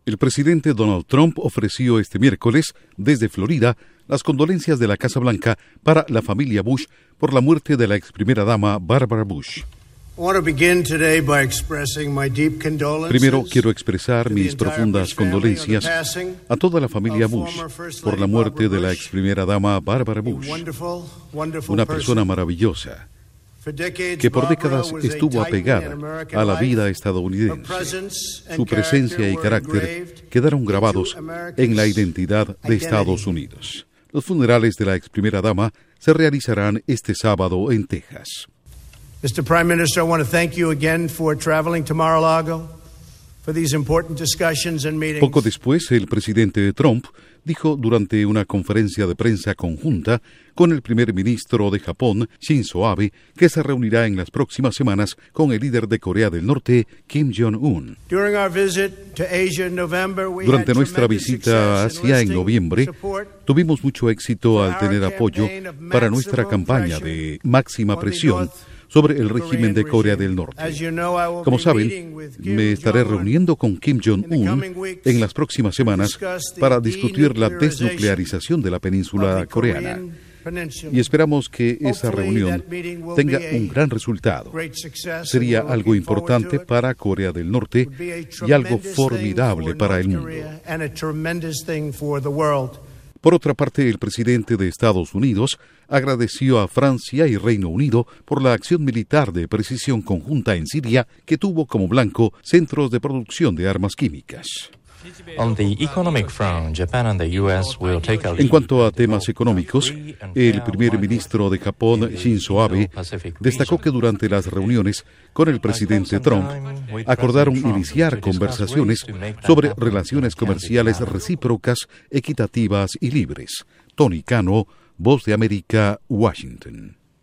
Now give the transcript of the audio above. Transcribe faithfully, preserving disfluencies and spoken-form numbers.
El presidente Donald Trump ofreció este miércoles, desde Florida, las condolencias de la Casa Blanca para la familia Bush por la muerte de la ex primera dama Barbara Bush. Primero quiero expresar mis profundas condolencias a toda la familia Bush por la muerte de la ex primera dama Barbara Bush, una persona maravillosa que por décadas estuvo apegada a la vida estadounidense. Su presencia y carácter quedaron grabados en la identidad de Estados Unidos. Los funerales de la ex primera dama se realizarán este sábado en Texas. Mister Prime Minister, I want to thank you again for traveling to Mar-a-Lago for these important discussions and meetings. Poco después, el presidente Trump dijo durante una conferencia de prensa conjunta con el primer ministro de Japón, Shinzo Abe, que se reunirá en las próximas semanas con el líder de Corea del Norte, Kim Jong-un. Durante nuestra visita a Asia en noviembre, tuvimos mucho éxito al tener apoyo para nuestra campaña de máxima presión sobre el régimen de Corea del Norte. Como saben, me estaré reuniendo con Kim Jong-un en las próximas semanas para discutir la desnuclearización de la península coreana. Y esperamos que esa reunión tenga un gran resultado. Sería algo importante para Corea del Norte y algo formidable para el mundo. Por otra parte, el presidente de Estados Unidos agradeció a Francia y Reino Unido por la acción militar de precisión conjunta en Siria que tuvo como blanco centros de producción de armas químicas. En cuanto a temas económicos, el primer ministro de Japón, Shinzo Abe, destacó que durante las reuniones con el presidente Trump acordaron iniciar conversaciones sobre relaciones comerciales recíprocas, equitativas y libres. Tony Cano, Voz de América, Washington.